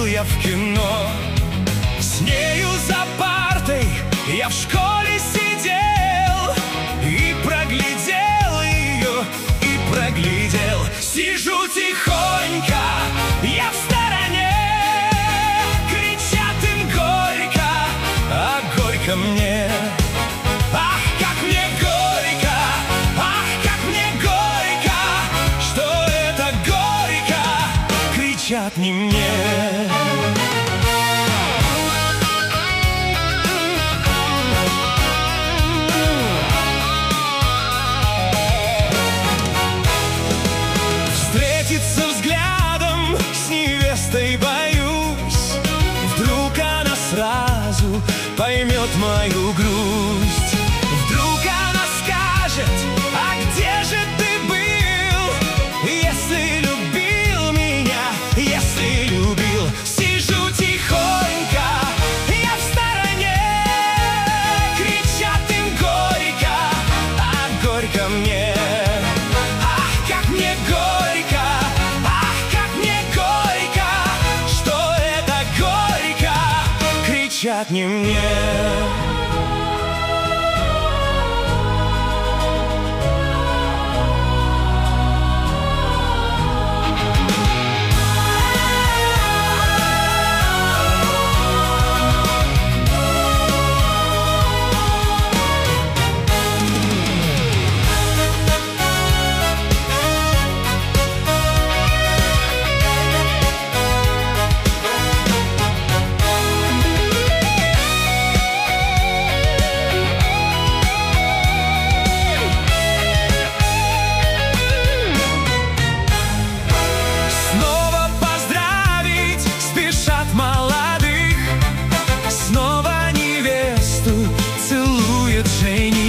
ходил я в кино. С нею за партой я в школе сидел и проглядел ее, и проглядел. Сижу тихонько, я в стороне, кричат им горько, а горько мне. Ах, как мне горько, ах, как мне горько, что это горько, кричат не мне. Встретиться взглядом с невестой боюсь, вдруг она сразу поймет мою грусть. Вдруг она скажет: а где же ты был, если любил меня, если любил? Сижу тихонько, я в стороне, кричат им горько, а горько мне. Ах, как мне горько, ах, как мне горько, что это горько, кричат не мне. Молодых снова невесту целует жених.